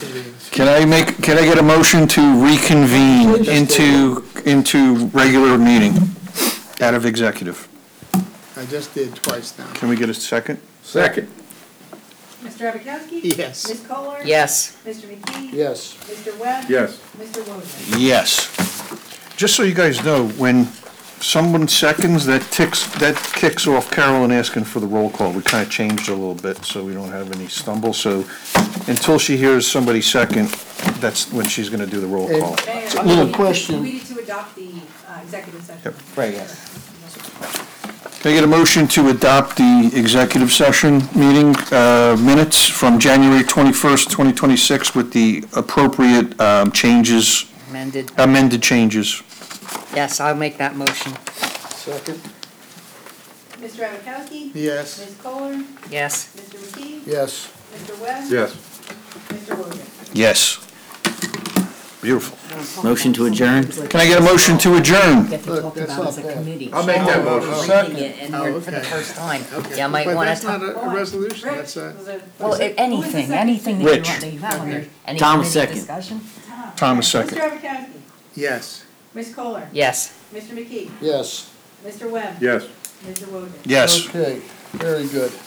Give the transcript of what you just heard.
Can I get a motion to reconvene into regular meeting out of executive? I just did twice now. Can we get a second? Second. Mr. Abakowski? Yes. Ms. Kohler? Yes. Mr. McKee? Yes. Mr. Webb? Yes. Mr. Wojni? Yes. Just so you guys know, when someone seconds, that kicks off Carolyn asking for the roll call. We kind of changed it a little bit so we don't have any stumble. So until she hears somebody second, that's when she's going to do the roll call. Mayor, I have a question. we need to adopt the executive session. Yep. Right, yes. Can I get a motion to adopt the executive session meeting minutes from January 21st, 2026 with the appropriate changes, amended changes? Yes, I'll make that motion. Second? Mr. Abakowski? Yes. Ms. Kohler? Yes. Mr. McKee? Yes. Mr. Webb? Yes. Mr. Wojni? Yes. Beautiful. Motion to adjourn? Can I get a motion to adjourn? Get to talk about as a committee. I'll make that motion. Reading it and Oh, for the okay. first time. Okay. You might But want that's to not talk. a resolution, Rick, that's a, was it- Well, who was the anything second? that Rich. you have on there. Any Thomas committee second. discussion? Thomas Mr. second. Abakowski? yes. Ms. Kohler? Yes. Mr. McKee? Yes. Mr. Webb? Yes. Mr. Wojni? Yes. Okay, very good.